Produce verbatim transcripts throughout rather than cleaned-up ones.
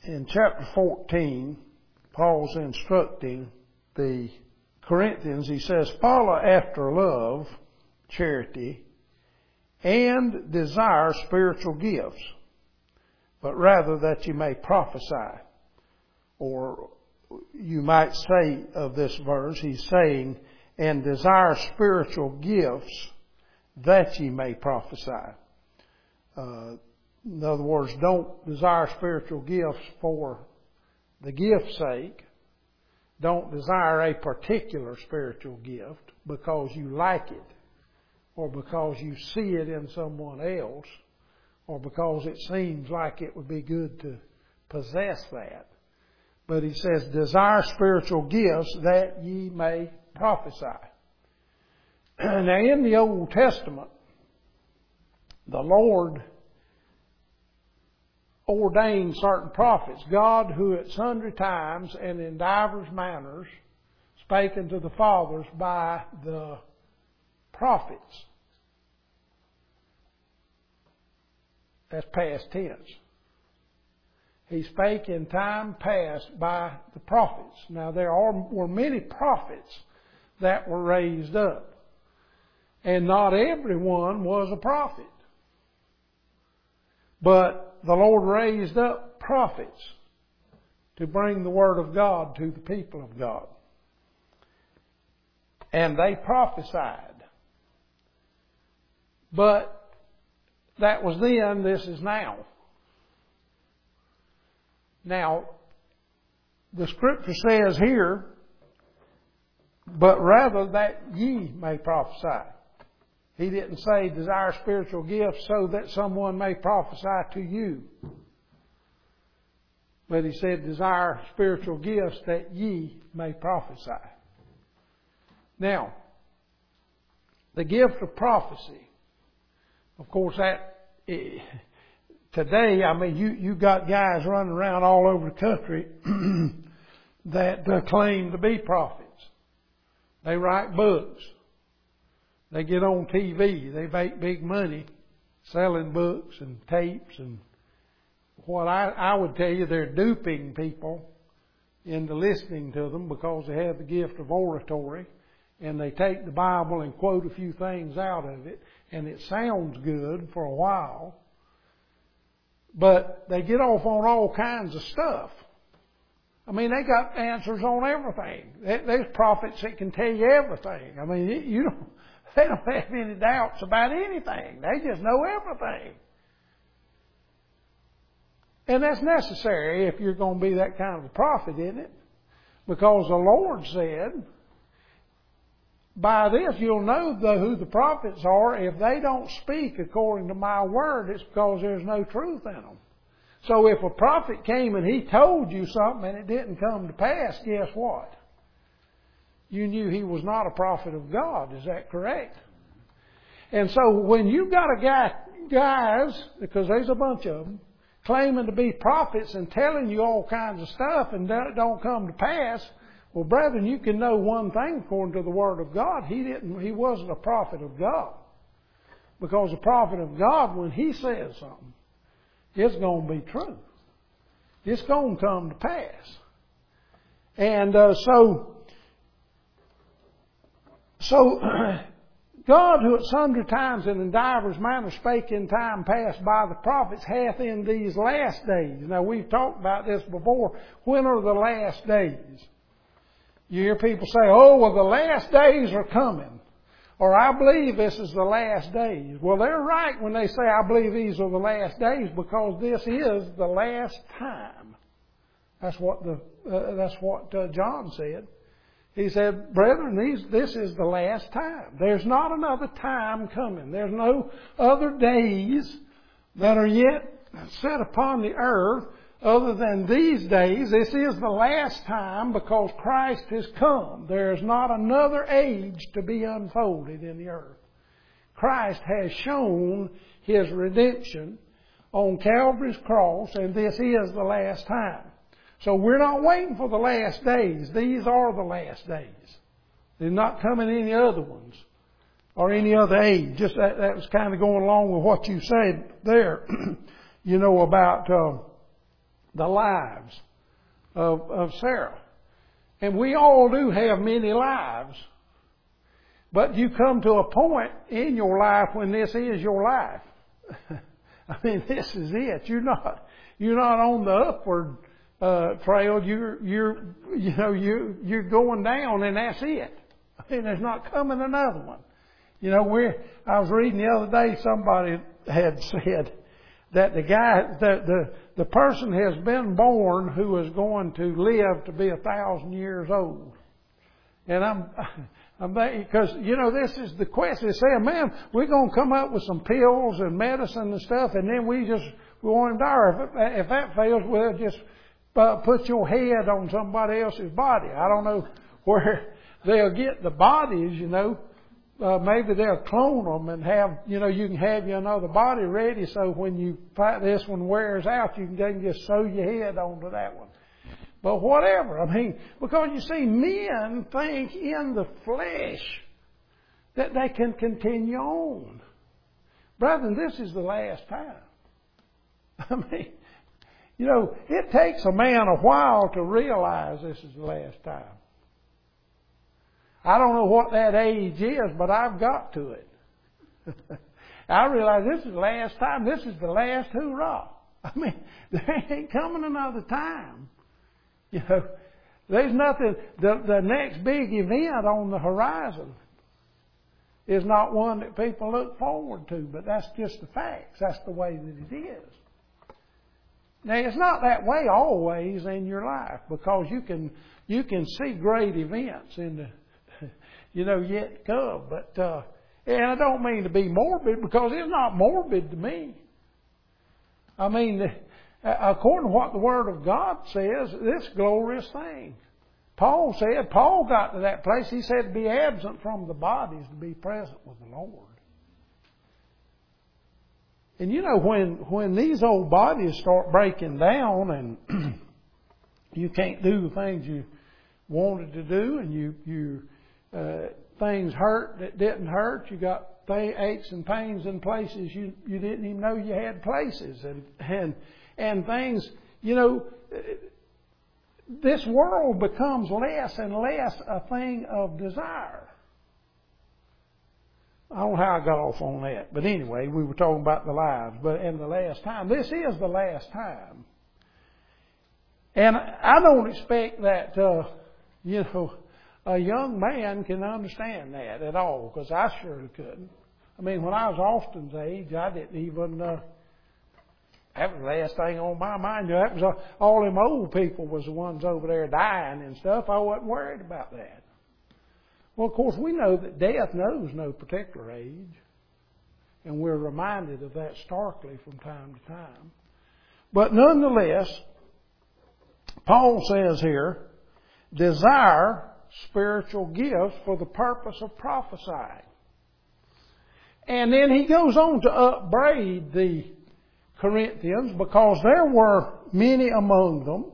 in chapter fourteen, Paul's instructing the Corinthians. He says, follow after love, charity, and desire spiritual gifts, but rather that you may prophesy. Or you might say of this verse, he's saying, and desire spiritual gifts that ye may prophesy. Uh, in other words, don't desire spiritual gifts for the gift's sake. Don't desire a particular spiritual gift because you like it, or because you see it in someone else, or because it seems like it would be good to possess that. But he says, desire spiritual gifts that ye may prophesy. Now in the Old Testament, the Lord ordained certain prophets. God, who at sundry times and in divers manners spake unto the fathers by the prophets. That's past tense. He spake in time past by the prophets. Now there are, were many prophets that were raised up. And not everyone was a prophet. But the Lord raised up prophets to bring the Word of God to the people of God. And they prophesied. But that was then, this is now. Now, the Scripture says here, but rather that ye may prophesy. He didn't say desire spiritual gifts so that someone may prophesy to you. But he said desire spiritual gifts that ye may prophesy. Now, the gift of prophecy. Of course, that today, I mean, you, you got guys running around all over the country that uh, claim to be prophets. They write books. They get on T V. They make big money selling books and tapes. And what I, I would tell you, they're duping people into listening to them because they have the gift of oratory. And they take the Bible and quote a few things out of it. And it sounds good for a while. But they get off on all kinds of stuff. I mean, they got answers on everything. There's prophets that can tell you everything. I mean, you don't, they don't have any doubts about anything. They just know everything. And that's necessary if you're going to be that kind of a prophet, isn't it? Because the Lord said, by this you'll know the, who the prophets are. If they don't speak according to my word, it's because there's no truth in them. So if a prophet came and he told you something and it didn't come to pass, guess what? You knew he was not a prophet of God. Is that correct? And so when you got a guy, guys, because there's a bunch of them, claiming to be prophets and telling you all kinds of stuff and that don't come to pass, well, brethren, you can know one thing according to the Word of God. He didn't, he wasn't a prophet of God. Because a prophet of God, when he says something, it's going to be true. It's going to come to pass. And uh, so, so God, who at sundry times and in divers manners spake in time past by the prophets, hath in these last days. Now, we've talked about this before. When are the last days? You hear people say, oh, well, the last days are coming. Or I believe this is the last days. Well, they're right when they say I believe these are the last days, because this is the last time. That's what the uh, that's what uh, John said. He said, brethren, these, this is the last time. There's not another time coming. There's no other days that are yet set upon the earth other than these days. This is the last time because Christ has come. There is not another age to be unfolded in the earth. Christ has shown His redemption on Calvary's cross, and this is the last time. So we're not waiting for the last days. These are the last days. They're not coming any other ones or any other age. Just that, that was kind of going along with what you said there, you know, about uh, the lives of, of Sarah. And we all do have many lives. But you come to a point in your life when this is your life. I mean, this is it. You're not, you're not on the upward uh, trail. You're, you're, you know, you you're going down, and that's it. I mean, there's not coming another one. You know, we're. I was reading the other day. Somebody had said that the guy, the the the person has been born who is going to live to be a thousand years old, and I'm. Because, you know, this is the question. They're saying, man, we're going to come up with some pills and medicine and stuff, and then we just, we want to die. If, if that fails, well, just uh, put your head on somebody else's body. I don't know where they'll get the bodies, you know. Uh, maybe they'll clone them and have, you know, you can have you another body ready so when you fight this one wears out, you can, they can just sew your head onto that one. But whatever, I mean, because you see, men think in the flesh that they can continue on. Brethren, this is the last time. I mean, you know, it takes a man a while to realize this is the last time. I don't know what that age is, but I've got to it. I realize this is the last time. This is the last hoorah. I mean, there ain't coming another time. You know, there's nothing, the, the next big event on the horizon is not one that people look forward to, but that's just the facts. That's the way that it is. Now, it's not that way always in your life, because you can, you can see great events in the, you know, yet to come. But, uh, and I don't mean to be morbid, because it's not morbid to me. I mean, according to what the Word of God says, this glorious thing. Paul said, Paul got to that place, he said to be absent from the body is to be present with the Lord. And you know, when, when these old bodies start breaking down and you can't do the things you wanted to do, and you, you, uh, things hurt that didn't hurt, you got th- aches and pains in places you, you didn't even know you had places, and, and, And things, you know, this world becomes less and less a thing of desire. I don't know how I got off on that. But anyway, we were talking about the lives. But in the last time, this is the last time. And I don't expect that, uh, you know, a young man can understand that at all, because I surely couldn't. I mean, when I was Austin's age, I didn't even... Uh, That was the last thing on my mind. That was all, all them old people was the ones over there dying and stuff. I wasn't worried about that. Well, of course, we know that death knows no particular age. And we're reminded of that starkly from time to time. But nonetheless, Paul says here, desire spiritual gifts for the purpose of prophesying. And then he goes on to upbraid the Corinthians, because there were many among them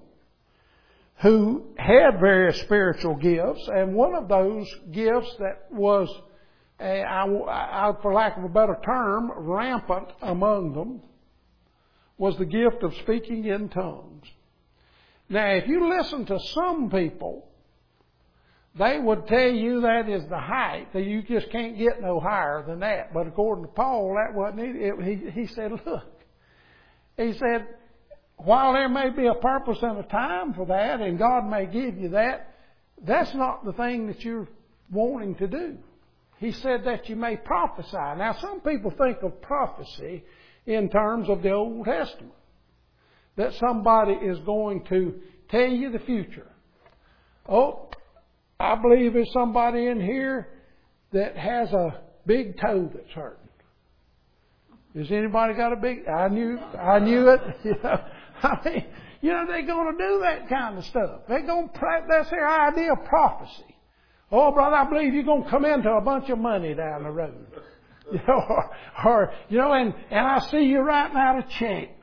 who had various spiritual gifts, and one of those gifts that was, a, I, I, for lack of a better term, rampant among them, was the gift of speaking in tongues. Now, if you listen to some people, they would tell you that is the height, that you just can't get no higher than that. But according to Paul, that wasn't it. He, he said, look, he said, while there may be a purpose and a time for that, and God may give you that, that's not the thing that you're wanting to do. He said that you may prophesy. Now, some people think of prophecy in terms of the Old Testament. That somebody is going to tell you the future. Oh, I believe there's somebody in here that has a big toe that's hurting. Has anybody got a big? I knew, I knew it. You know, I mean, you know, they're going to do that kind of stuff. They're going to. That's their idea of prophecy. Oh, brother, I believe you're going to come into a bunch of money down the road. You know, or, or you know, and and I see you writing out a check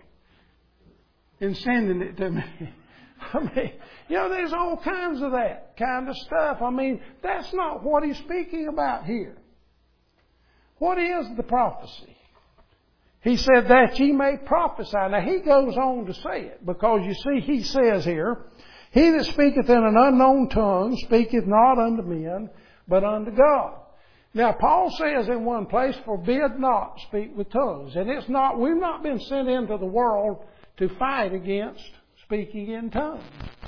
and sending it to me. I mean, you know, there's all kinds of that kind of stuff. I mean, that's not what he's speaking about here. What is the prophecy? He said that ye may prophesy. Now he goes on to say it, because you see he says here, he that speaketh in an unknown tongue speaketh not unto men, but unto God. Now Paul says in one place, forbid not to speak with tongues. And it's not, we've not been sent into the world to fight against speaking in tongues.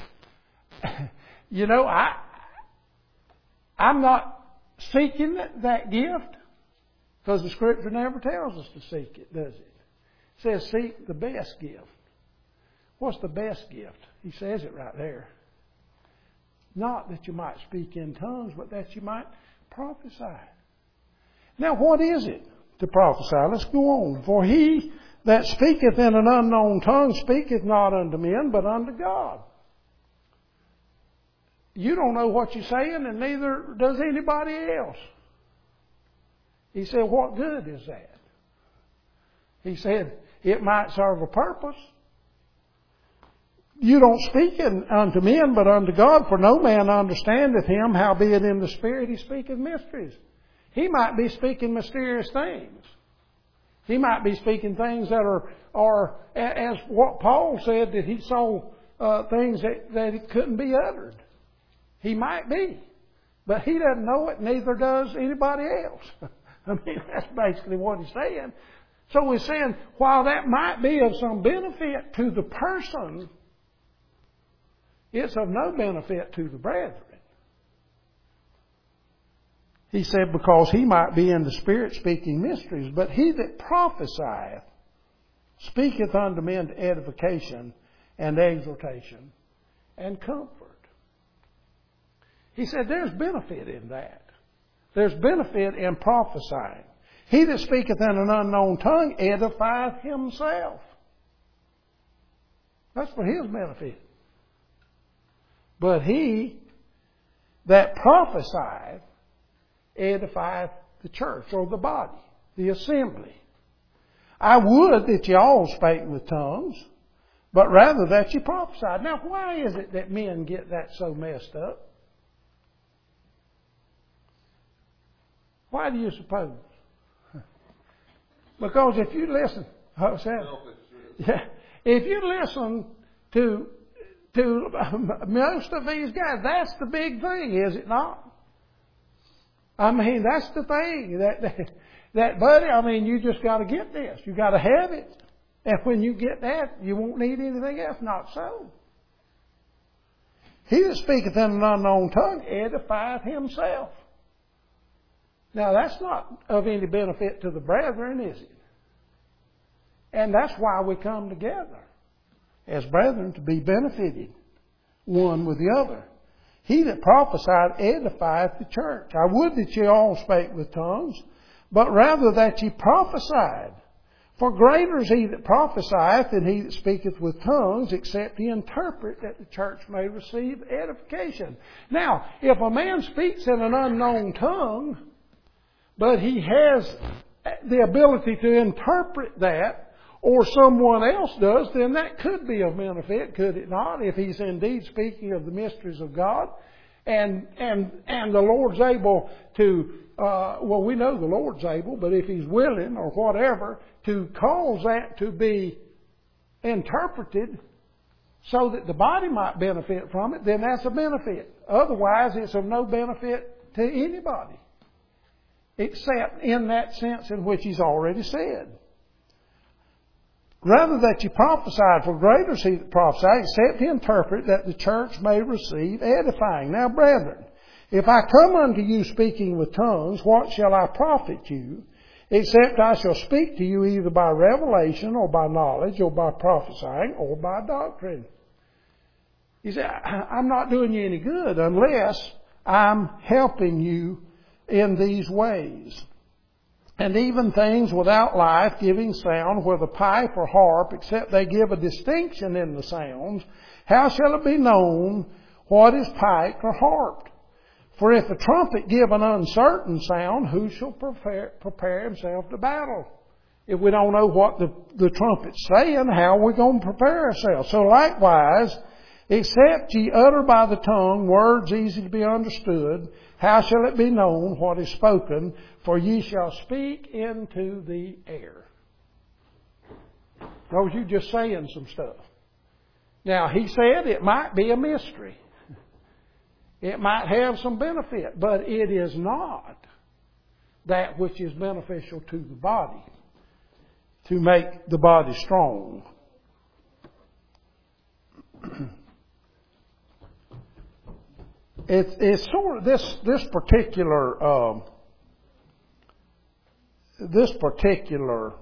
You know, I, I'm not seeking that gift, because the Scripture never tells us to seek it, does it? It says seek the best gift. What's the best gift? He says it right there. Not that you might speak in tongues, but that you might prophesy. Now what is it to prophesy? Let's go on. For he that speaketh in an unknown tongue speaketh not unto men, but unto God. You don't know what you're saying, and neither does anybody else. He said, what good is that? He said, it might serve a purpose. You don't speak in, unto men, but unto God, for no man understandeth him, howbeit in the Spirit he speaketh mysteries. He might be speaking mysterious things. He might be speaking things that are, are as what Paul said, that he saw uh, things that, that it couldn't be uttered. He might be. But he doesn't know it, neither does anybody else. I mean, that's basically what he's saying. So he's saying, while that might be of some benefit to the person, it's of no benefit to the brethren. He said, because he might be in the Spirit speaking mysteries, but he that prophesieth speaketh unto men to edification and exhortation and comfort. He said there's benefit in that. There's benefit in prophesying. He that speaketh in an unknown tongue edifieth himself. That's for his benefit. But he that prophesieth edifieth the church, or the body, the assembly. I would that ye all spake with tongues, but rather that ye prophesied. Now, why is it that men get that so messed up? Why do you suppose? Because if you listen, what's that? Yeah, if you listen to to most of these guys, that's the big thing, is it not? I mean, that's the thing that that, that buddy. I mean, you just got to get this. You got to have it, and when you get that, you won't need anything else. Not so. He that speaketh in an unknown tongue edifieth himself. Now, that's not of any benefit to the brethren, is it? And that's why we come together as brethren, to be benefited one with the other. He that prophesied edifieth the church. I would that ye all spake with tongues, but rather that ye prophesied. For greater is he that prophesieth than he that speaketh with tongues, except he interpret, that the church may receive edification. Now, if a man speaks in an unknown tongue, but he has the ability to interpret that, or someone else does, then that could be of benefit, could it not? If he's indeed speaking of the mysteries of God, and and and the Lord's able to, uh, well, we know the Lord's able, but if He's willing or whatever to cause that to be interpreted so that the body might benefit from it, then that's a benefit. Otherwise, it's of no benefit to anybody, except in that sense in which He's already said. Rather that ye prophesied, for greater is he that prophesied, except he interpret, that the church may receive edifying. Now, brethren, if I come unto you speaking with tongues, what shall I profit you, except I shall speak to you either by revelation, or by knowledge, or by prophesying, or by doctrine? He said, I'm not doing you any good unless I'm helping you in these ways. And even things without life-giving sound, whether pipe or harp, except they give a distinction in the sounds, how shall it be known what is piped or harped? For if a trumpet give an uncertain sound, who shall prepare, prepare himself to battle? If we don't know what the, the trumpet's saying, how are we going to prepare ourselves? So likewise, except ye utter by the tongue words easy to be understood, how shall it be known what is spoken? For ye shall speak into the air. Those you just saying some stuff. Now, he said it might be a mystery. It might have some benefit, but it is not that which is beneficial to the body, to make the body strong. It's, it's sort of this this particular um, this particular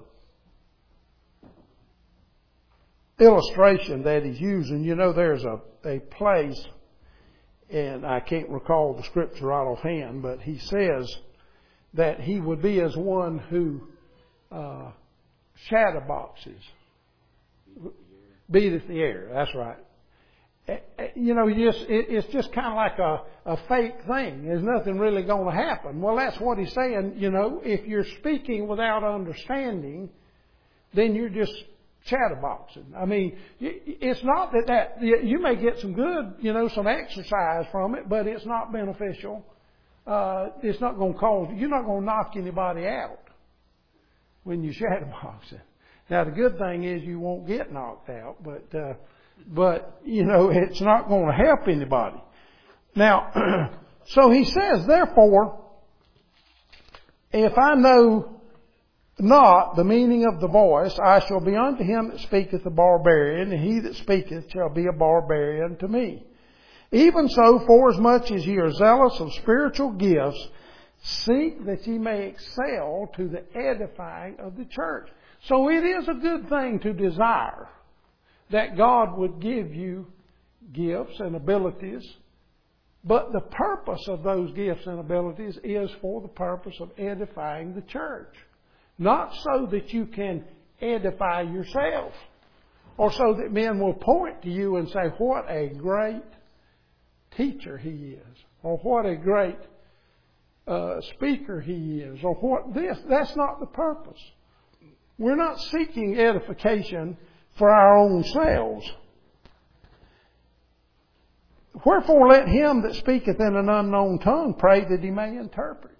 illustration that he's using. You know, there's a a place, and I can't recall the scripture right offhand, but he says that he would be as one who uh, shatterboxes, beateth the air. That's right. You know, you just, it, it's just kind of like a, a fake thing. There's nothing really going to happen. Well, that's what he's saying. You know, if you're speaking without understanding, then you're just chatterboxing. I mean, it's not that that, you may get some good, you know, some exercise from it, but it's not beneficial. Uh, it's not going to cause, you're not going to knock anybody out when you chatterbox it. Now, the good thing is you won't get knocked out, but, uh, but, you know, it's not going to help anybody. Now, so he says, therefore, if I know not the meaning of the voice, I shall be unto him that speaketh a barbarian, and he that speaketh shall be a barbarian to me. Even so, forasmuch as ye are zealous of spiritual gifts, seek that ye may excel to the edifying of the church. So it is a good thing to desire that God would give you gifts and abilities, but the purpose of those gifts and abilities is for the purpose of edifying the church. Not so that you can edify yourself, or so that men will point to you and say, what a great teacher he is, or what a great uh, speaker he is, or what this. That's not the purpose. We're not seeking edification for our own selves. Wherefore let him that speaketh in an unknown tongue pray that he may interpret.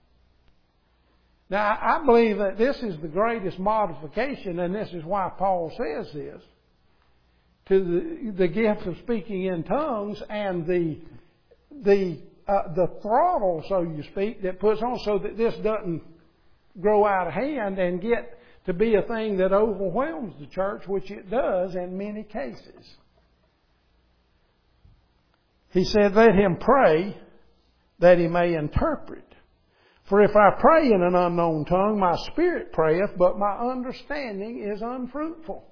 Now, I believe that this is the greatest modification, and this is why Paul says this, to the, the gift of speaking in tongues and the the uh, the throttle, so you speak, that puts on so that this doesn't grow out of hand and get to be a thing that overwhelms the church, which it does in many cases. He said, let him pray that he may interpret. For if I pray in an unknown tongue, my spirit prayeth, but my understanding is unfruitful.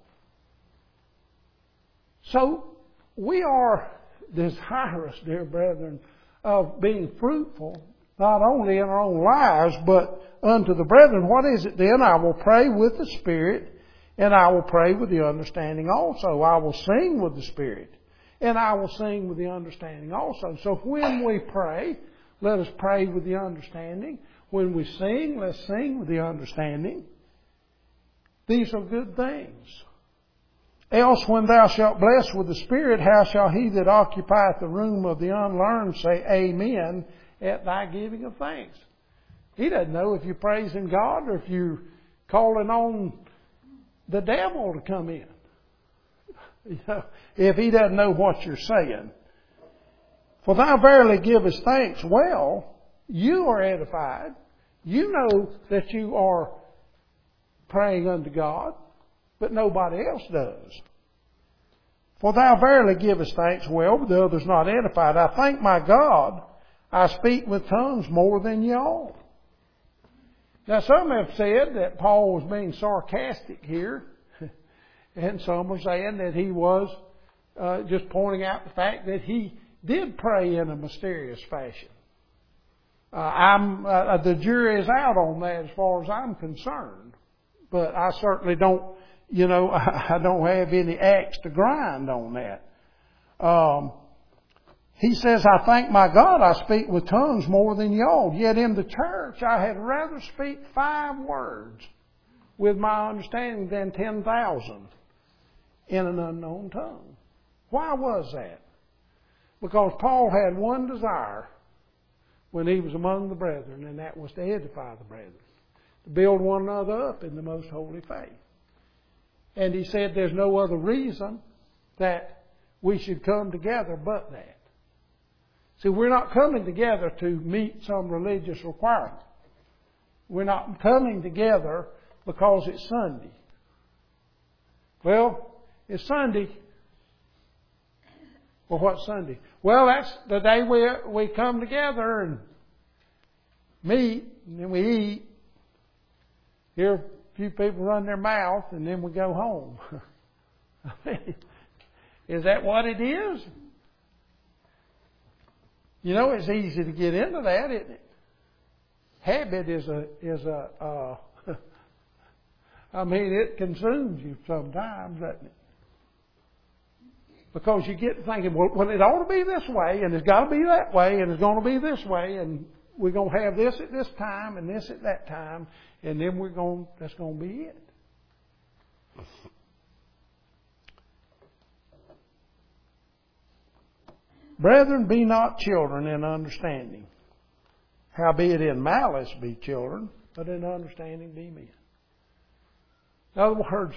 So we are desirous, dear brethren, of being fruitful, not only in our own lives, but unto the brethren. What is it then? I will pray with the Spirit, and I will pray with the understanding also. I will sing with the Spirit, and I will sing with the understanding also. So when we pray, let us pray with the understanding. When we sing, let's sing with the understanding. These are good things. Else when thou shalt bless with the Spirit, how shall he that occupieth the room of the unlearned say Amen at thy giving of thanks? He doesn't know if you're praising God or if you're calling on the devil to come in. You know, if he doesn't know what you're saying. For thou verily givest thanks well, you are edified. You know that you are praying unto God, but nobody else does. For thou verily givest thanks well, but the others not edified. I thank my God, I speak with tongues more than ye all. Now some have said that Paul was being sarcastic here, and some are saying that he was uh, just pointing out the fact that he did pray in a mysterious fashion. Uh, I'm uh, the jury is out on that as far as I'm concerned, but I certainly don't, you know, I don't have any axe to grind on that. Um, he says, I thank my God I speak with tongues more than y'all. Yet in the church I had rather speak five words with my understanding than ten thousand in an unknown tongue. Why was that? Because Paul had one desire when he was among the brethren, and that was to edify the brethren, to build one another up in the most holy faith. And He said there's no other reason that we should come together but that. See, we're not coming together to meet some religious requirement. We're not coming together because it's Sunday. Well, it's Sunday. Well, what's Sunday? Well, that's the day we we come together and meet, and then we eat. Hear a few people run their mouth, and then we go home. Is that what it is? You know, it's easy to get into that, isn't it? Habit is a is a. Uh, I mean, it consumes you sometimes, doesn't it? Because you get thinking, well, well, it ought to be this way, and it's got to be that way, and it's going to be this way, and we're going to have this at this time, and this at that time, and then we're going. That's going to be it. Brethren, be not children in understanding. Howbeit in malice be children, but in understanding be men. In other words,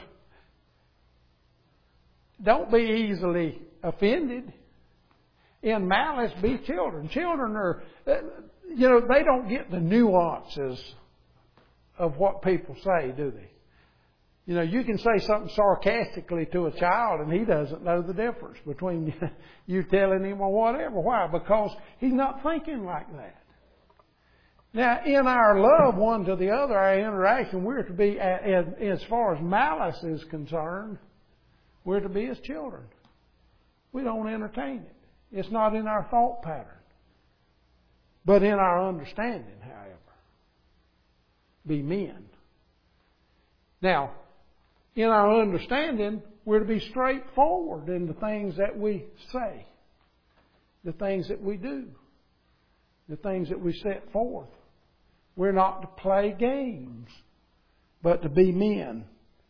don't be easily offended. In malice be children. Children are, you know, they don't get the nuances of what people say, do they? You know, you can say something sarcastically to a child and he doesn't know the difference between you telling him or whatever. Why? Because he's not thinking like that. Now, in our love one to the other, our interaction, we're to be, as far as malice is concerned, we're to be as children. We don't entertain it. It's not in our thought pattern. But in our understanding, however, be men. Now, in our understanding, we're to be straightforward in the things that we say, the things that we do, the things that we set forth. We're not to play games, but to be men.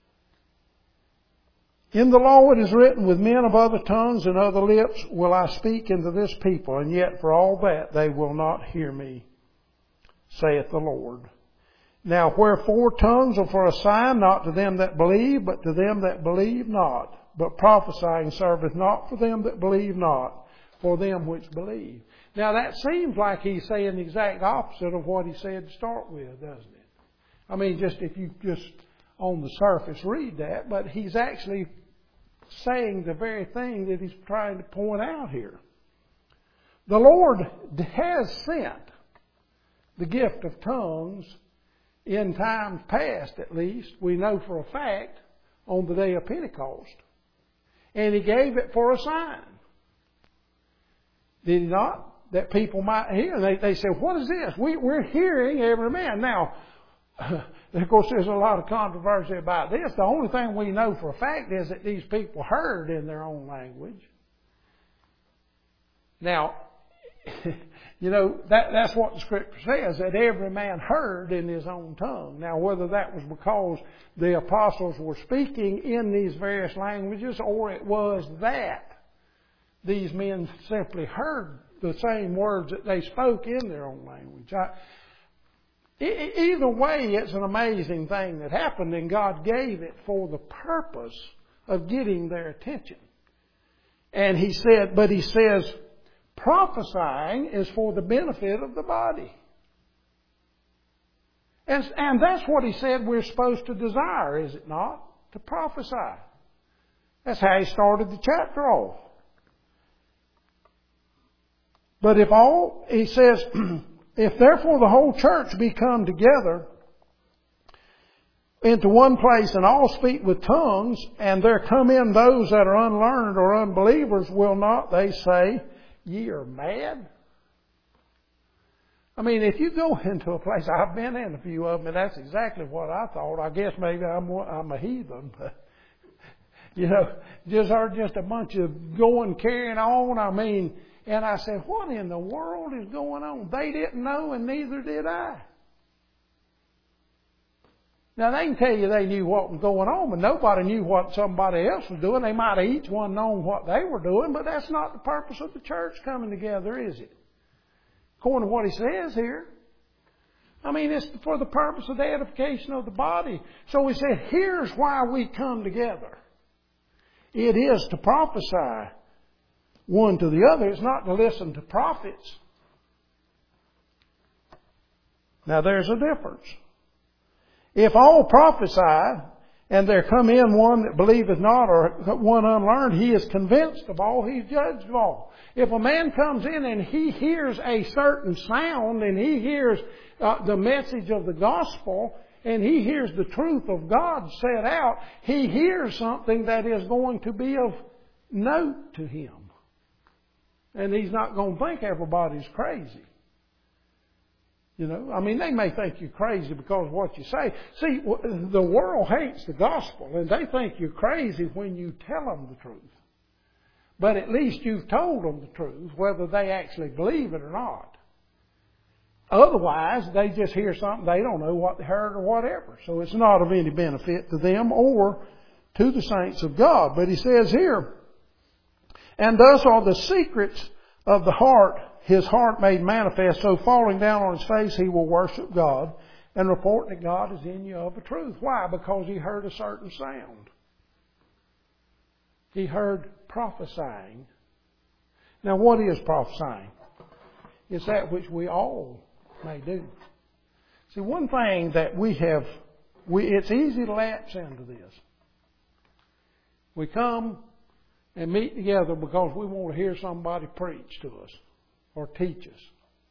In the law it is written, with men of other tongues and other lips will I speak into this people, and yet for all that they will not hear me, saith the Lord. Now wherefore tongues are for a sign, not to them that believe, but to them that believe not. But prophesying serveth not for them that believe not, for them which believe. Now that seems like he's saying the exact opposite of what he said to start with, doesn't it? I mean, just if you just on the surface read that, but he's actually saying the very thing that he's trying to point out here. The Lord has sent the gift of tongues in times past, at least, we know for a fact, on the day of Pentecost. And He gave it for a sign. Did He not? That people might hear. And they, they said, what is this? We, we're hearing every man. Now, of course, there's a lot of controversy about this. The only thing we know for a fact is that these people heard in their own language. Now, you know, that, that's what the Scripture says, that every man heard in his own tongue. Now, whether that was because the apostles were speaking in these various languages, or it was that these men simply heard the same words that they spoke in their own language. I, e- either way, it's an amazing thing that happened, and God gave it for the purpose of getting their attention. And He said, but He says, prophesying is for the benefit of the body. And, and that's what He said we're supposed to desire, is it not? To prophesy. That's how He started the chapter off. But if all, He says, if therefore the whole church be come together into one place and all speak with tongues, and there come in those that are unlearned or unbelievers, will not they say, ye are mad? I mean, if you go into a place, I've been in a few of them, and that's exactly what I thought. I guess maybe I'm I'm a heathen, but you know, just are just a bunch of going carrying on. I mean, and I said, what in the world is going on? They didn't know, and neither did I. Now, they can tell you they knew what was going on, but nobody knew what somebody else was doing. They might have each one known what they were doing, but that's not the purpose of the church coming together, is it? According to what he says here. I mean, it's for the purpose of the edification of the body. So we said, here's why we come together. It is to prophesy one to the other. It's not to listen to prophets. Now there's a difference. If all prophesy, and there come in one that believeth not, or one unlearned, he is convinced of all, he's judged of all. If a man comes in and he hears a certain sound, and he hears uh, the message of the gospel, and he hears the truth of God set out, he hears something that is going to be of note to him. And he's not going to think everybody's crazy. You know, I mean, they may think you're crazy because of what you say. See, the world hates the gospel, and they think you're crazy when you tell them the truth. But at least you've told them the truth, whether they actually believe it or not. Otherwise, they just hear something, they don't know what they heard or whatever. So it's not of any benefit to them or to the saints of God. But he says here, and thus are the secrets of the heart, his heart made manifest. So falling down on his face, he will worship God and report that God is in you of a truth. Why? Because he heard a certain sound. He heard prophesying. Now what is prophesying? It's that which we all may do. See, one thing that we have, we, it's easy to lapse into this. We come and meet together because we want to hear somebody preach to us or teach us.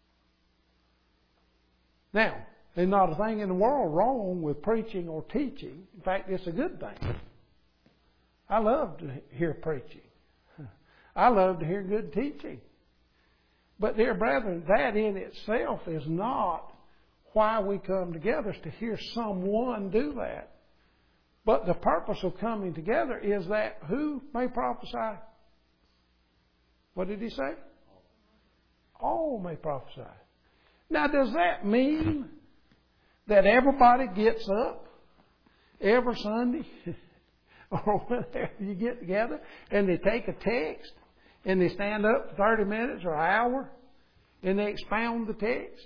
Now, there's not a thing in the world wrong with preaching or teaching. In fact, it's a good thing. I love to hear preaching. I love to hear good teaching. But dear brethren, that in itself is not why we come together, is to hear someone do that. But the purpose of coming together is that who may prophesy? What did he say? All may prophesy. Now, does that mean that everybody gets up every Sunday or whenever you get together and they take a text and they stand up for thirty minutes or an hour and they expound the text?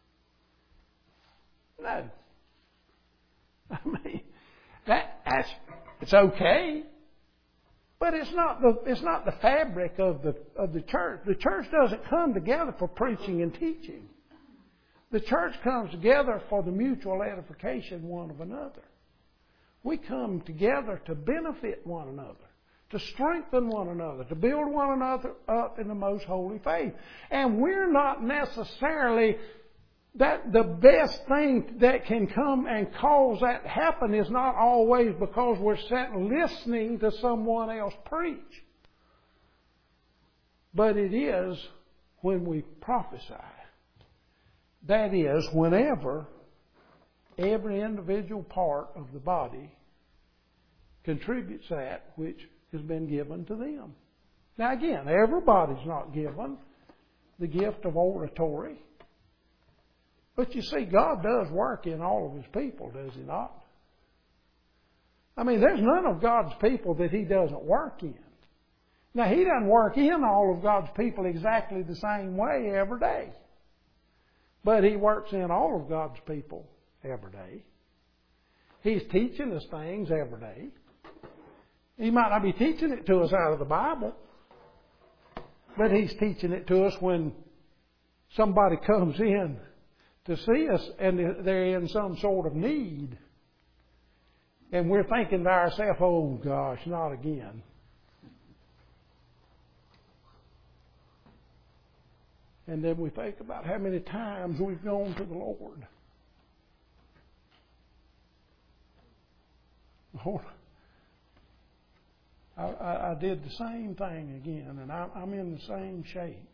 No. I mean, that, that's, it's okay. But it's not the it's not the fabric of the of the church. The church doesn't come together for preaching and teaching. The church comes together for the mutual edification one of another. We come together to benefit one another, to strengthen one another, to build one another up in the most holy faith. And we're not necessarily that the best thing that can come and cause that to happen is not always because we're sitting listening to someone else preach. But it is when we prophesy. That is, whenever every individual part of the body contributes that which has been given to them. Now again, everybody's not given the gift of oratory. But you see, God does work in all of His people, does He not? I mean, there's none of God's people that He doesn't work in. Now, He doesn't work in all of God's people exactly the same way every day. But He works in all of God's people every day. He's teaching us things every day. He might not be teaching it to us out of the Bible, but He's teaching it to us when somebody comes in to see us and they're in some sort of need. And we're thinking to ourselves, oh gosh, not again. And then we think about how many times we've gone to the Lord. Lord, I, I, I did the same thing again, and I, I'm in the same shape.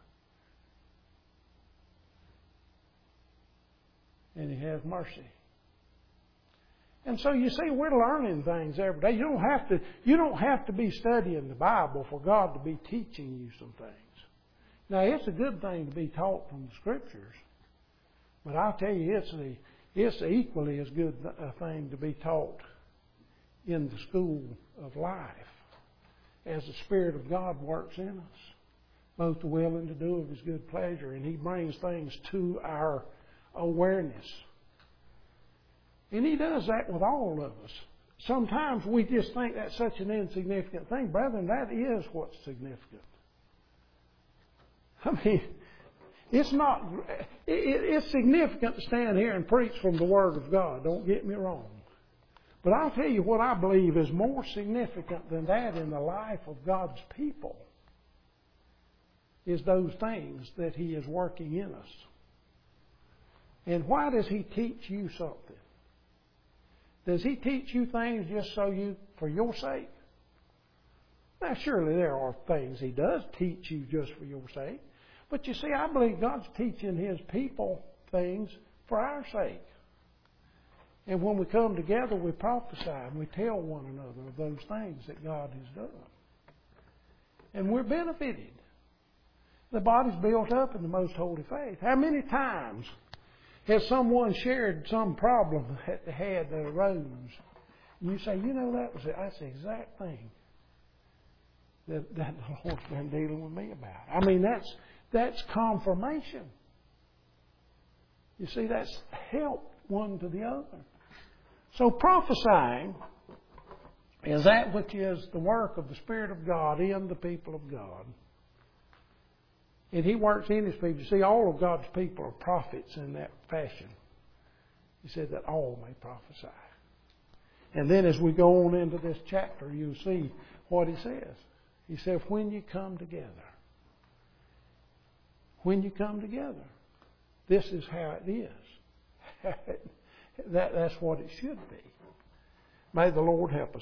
And He has mercy. And so you see, we're learning things every day. You don't have to, you don't have to be studying the Bible for God to be teaching you some things. Now, it's a good thing to be taught from the Scriptures. But I'll tell you, it's, a, it's equally as good a thing to be taught in the school of life as the Spirit of God works in us, both the willing to do of His good pleasure. And He brings things to our awareness. And He does that with all of us. Sometimes we just think that's such an insignificant thing. Brethren, that is what's significant. I mean, it's not, it, it's significant to stand here and preach from the Word of God. Don't get me wrong. But I'll tell you what I believe is more significant than that in the life of God's people is those things that He is working in us. And why does He teach you something? Does He teach you things just so you, for your sake? Now, surely there are things He does teach you just for your sake. But you see, I believe God's teaching His people things for our sake. And when we come together, we prophesy and we tell one another of those things that God has done. And we're benefited. The body's built up in the most holy faith. How many times has someone shared some problem that they had that arose? And you say, you know, that was it. That's the exact thing that, that the Lord's been dealing with me about. I mean, that's that's confirmation. You see, that's help one to the other. So prophesying is that which is the work of the Spirit of God in the people of God. And He works in His people. You see, all of God's people are prophets in that fashion. He said that all may prophesy. And then as we go on into this chapter, you'll see what He says. He said, when you come together, when you come together, this is how it is. that, that's what it should be. May the Lord help us.